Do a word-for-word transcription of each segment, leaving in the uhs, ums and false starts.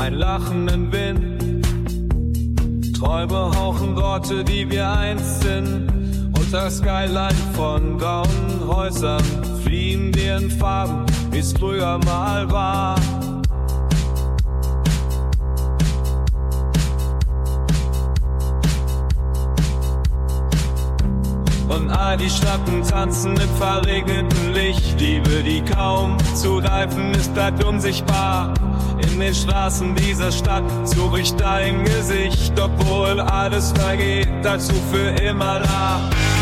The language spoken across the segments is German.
ein lachenden Wind. Träume hauchen Worte, die wir einst sind. Unter Skyline von grauen Häusern fliehen wir in Farben, wie's früher mal war. Und all die Schatten tanzen im verregneten Licht. Liebe, die kaum zu greifen ist, bleibt unsichtbar. In den Straßen dieser Stadt suche ich dein Gesicht, obwohl alles vergeht, dazu für immer da.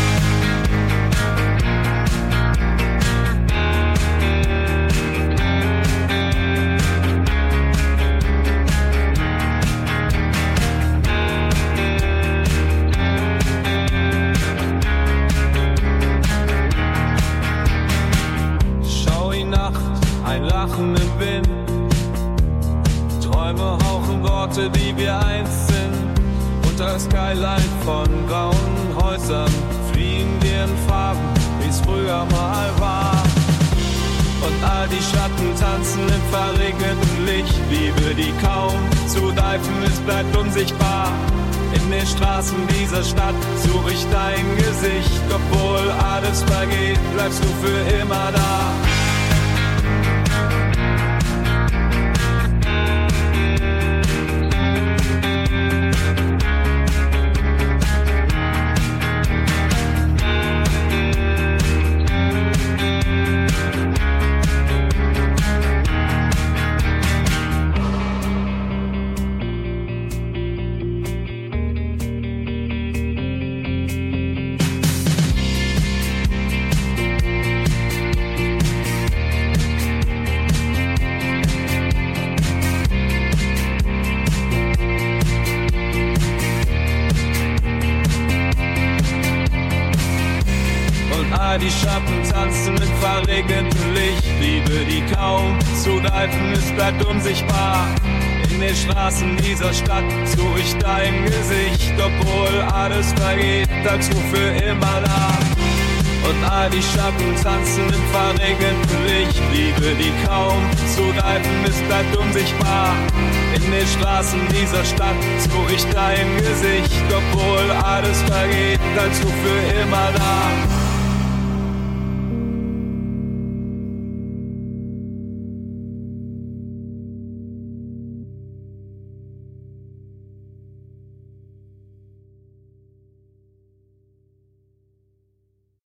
Im Wind. Träume hauchen Worte, die wir einst sind. Unter Skyline von grauen Häusern fliehen wir in Farben, wie's früher mal war. Und all die Schatten tanzen im verregneten Licht. Liebe, die kaum zu greifen ist, bleibt unsichtbar. In den Straßen dieser Stadt suche ich dein Gesicht. Obwohl alles vergeht, bleibst du für immer da. Die Schatten tanzen im verregneten Licht. Liebe, die kaum zu greifen ist, bleibt unsichtbar. In den Straßen dieser Stadt suche ich dein Gesicht, obwohl alles vergeht, dazu für immer da. Und all die Schatten tanzen im verregneten Licht. Liebe, die kaum zu greifen ist, bleibt unsichtbar. In den Straßen dieser Stadt suche ich dein Gesicht, obwohl alles vergeht, dazu für immer da.